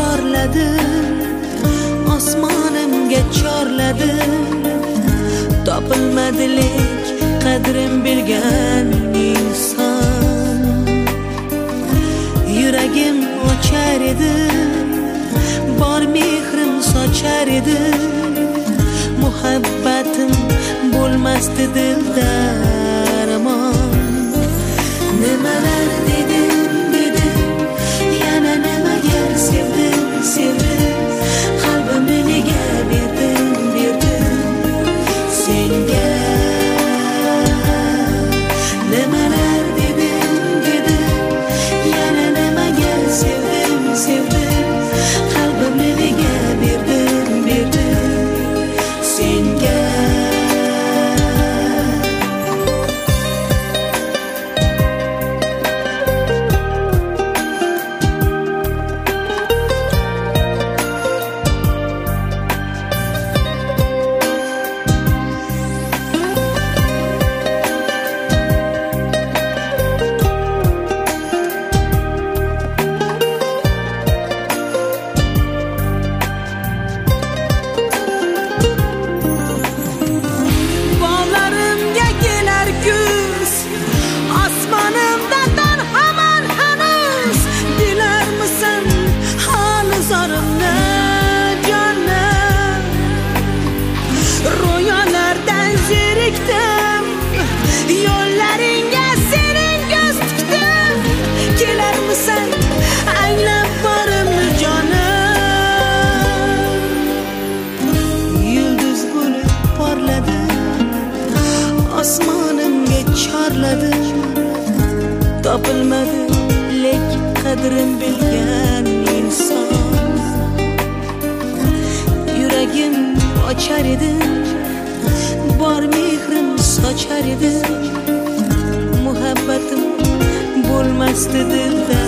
porladi, osmonimga chorladi. Topilmadi lek qadrim bilgan inson. Yuragim ochar edi, bor mehrim sochar edi. Muhabbatim bo'lmasdi dilda armon. Nimalar dedim, yana nimaga sevdim. Qalbimni nega berdim senga. Nimalar dedim, yana nimaga sevdim. Qalbimni nega berdim senga. Yo'llaringga sening ko'z tikdim. Kelarmisan anglab borimni jonim. Yulduz bo'lib porladi, osmonimga chorladi. Topilmadi lek qadrim bilgan inson. Yuragim ochar edi, bor mehrim sochar edi. Muhabbatim bo'lmasdi dilda